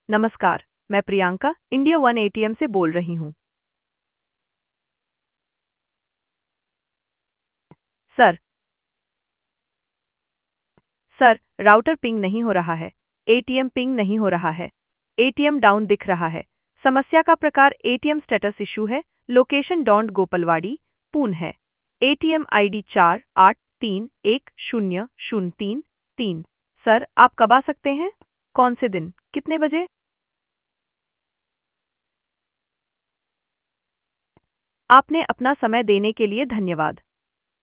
नमस्कार, मैं Priyanka India one ATM से बोल रही हूँ। सर, सर, राउटर पिंग नहीं हो रहा है। एटीएम पिंग नहीं हो रहा है। एटीएम डाउन दिख रहा है। समस्या का प्रकार एटीएम स्टेटस इशू है। लोकेशन डॉन्ट गोपलवाड़ी, पुणे है। एटीएम आईडी 48311003 सर, आप कब आ सकते हैं? कौन से दिन? कितने बजे? आपने अपना समय देने के लिए धन्यवाद।